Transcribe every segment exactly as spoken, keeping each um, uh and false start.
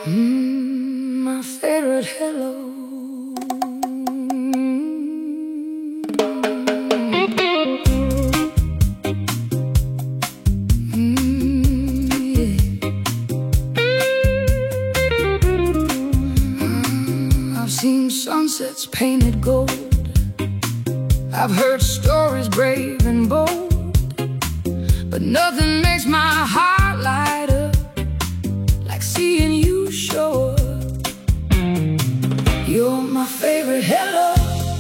Mm, my favorite hello. Mm, yeah. I've seen sunsets painted gold. I've heard stories brave and bold, but nothing makes my heart light up like seeing you show up. You're my favorite hello,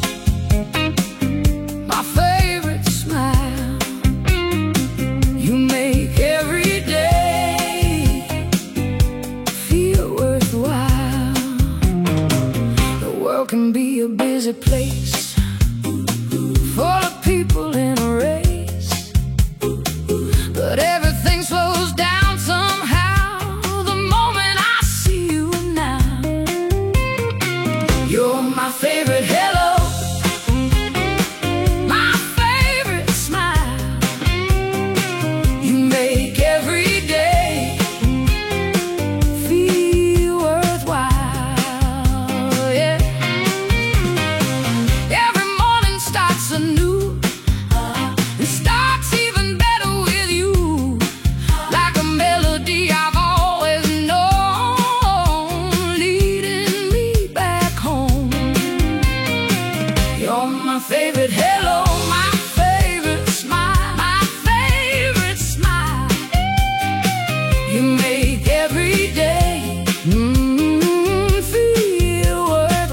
my favorite smile. You make every day feel worthwhile. The world can be a busy place, full of people in a race, but everything slows down somehow the moment I see you now. You're my favorite hello, my favorite smile. You make every day feel worthwhile, yeah. Every morning starts anew, it starts even better with you. Like a melody I've always known, leading me back home. You're my favorite hello, my favorite smile, my favorite smile. You make every day mm, feel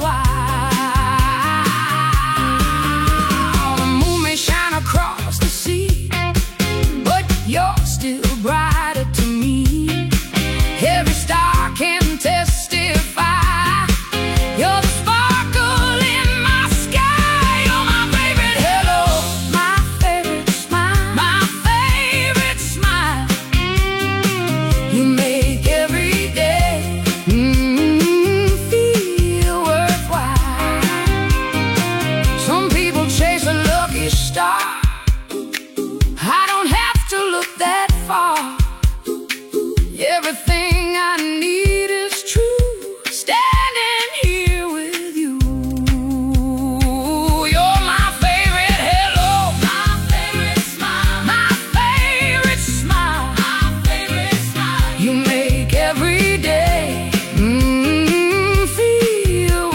worthwhile. The moon may shine across the sea, but you're still brighter to me. Every star can testify, you're the sparkle in my sky. You're my favorite hello, my favorite smile, my favorite smile. You make every day mm, feel worthwhile. Some people chase a lucky star, I don't have to look that far. Everything I need is true, standing here with you. You're my favorite hello, my favorite smile, my favorite smile, my favorite smile. You make every day mm, feel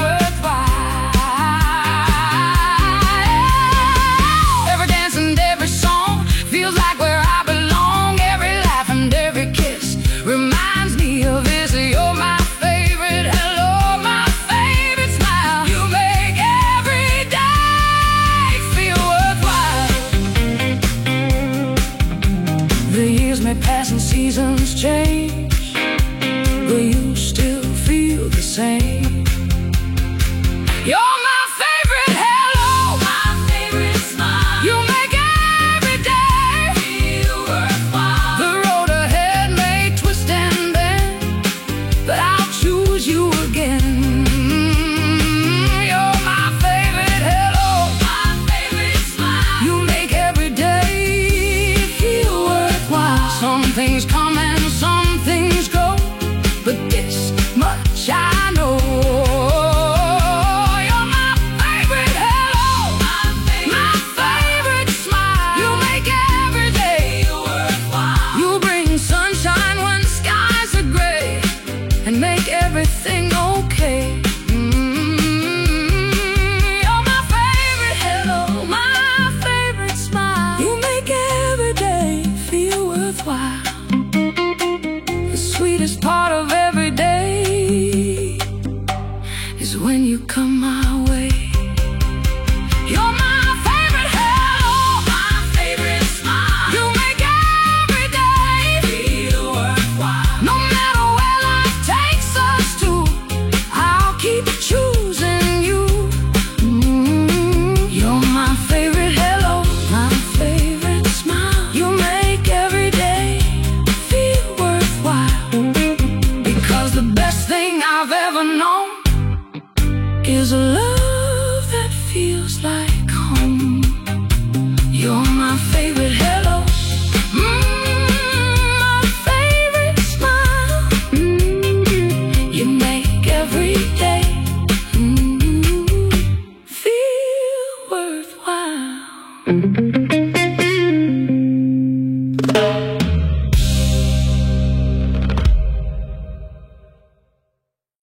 worthwhile. Every dance and every song feels like where I belong. Every laugh and every kiss reminds me of this. You're my favorite hello, my favorite smile. You make every day feel worthwhile. The years may pass and seasons change, but you still feel the same. You're my favorite hello, my favorite smile. You make every day feel worthwhile. The road ahead may twist and bend, but I'll choose you again. You're my favorite hello, my favorite smile. You make every day feel worthwhile. Some things come and some things go, but this much I know. You're my favorite hello, my favorite smile. You make every day feel worthwhile. You bring sunshine when skies are gray and make everything okay. Mm, you're my favorite hello, my favorite smile. You make every day feel worthwhile. The sweetest part of every day is when you come my way. You're my favorite hello, my favorite smile. You make every day feel worthwhile. No matter where life takes us to, I'll keep choosing you. Mm, you're my favorite hello, my favorite smile. You make every day feel worthwhile. Because the best thing I've ever known is a love that feels like home. You're my favorite hello, mm, my favorite smile. Mm, Mm-hmm.